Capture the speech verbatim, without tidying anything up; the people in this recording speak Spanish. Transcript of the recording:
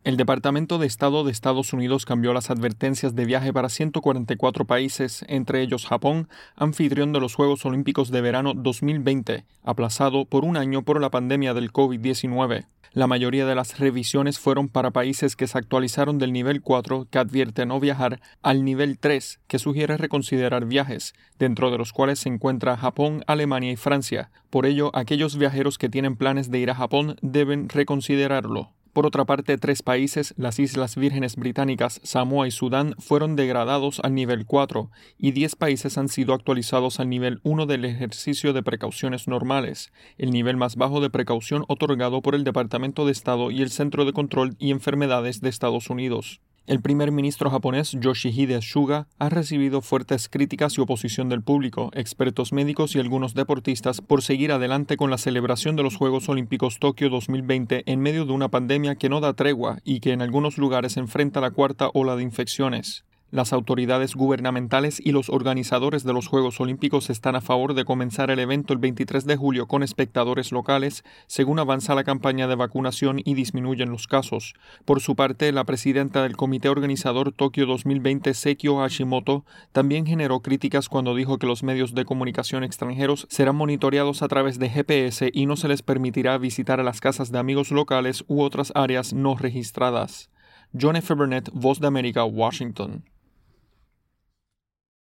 El Departamento de Estado de Estados Unidos cambió las advertencias de viaje para ciento cuarenta y cuatro países, entre ellos Japón, anfitrión de los Juegos Olímpicos de Verano dos mil veinte, aplazado por un año por la pandemia del COVID diecinueve. La mayoría de las revisiones fueron para países que se actualizaron del nivel cuatro, que advierte no viajar, al nivel tres, que sugiere reconsiderar viajes, dentro de los cuales se encuentra Japón, Alemania y Francia. Por ello, aquellos viajeros que tienen planes de ir a Japón deben reconsiderarlo. Por otra parte, tres países, las Islas Vírgenes Británicas, Samoa y Sudán, fueron degradados al nivel cuatro, y diez países han sido actualizados al nivel uno del ejercicio de precauciones normales, el nivel más bajo de precaución otorgado por el Departamento de Estado y el Centro de Control y Enfermedades de Estados Unidos. El primer ministro japonés Yoshihide Suga ha recibido fuertes críticas y oposición del público, expertos médicos y algunos deportistas por seguir adelante con la celebración de los Juegos Olímpicos Tokio dos mil veinte en medio de una pandemia que no da tregua y que en algunos lugares enfrenta la cuarta ola de infecciones. Las autoridades gubernamentales y los organizadores de los Juegos Olímpicos están a favor de comenzar el evento el veintitrés de julio con espectadores locales, según avanza la campaña de vacunación y disminuyen los casos. Por su parte, la presidenta del comité organizador Tokio dos mil veinte, Sekio Hashimoto, también generó críticas cuando dijo que los medios de comunicación extranjeros serán monitoreados a través de G P S y no se les permitirá visitar a las casas de amigos locales u otras áreas no registradas. John F. Burnett, Voz de América, Washington.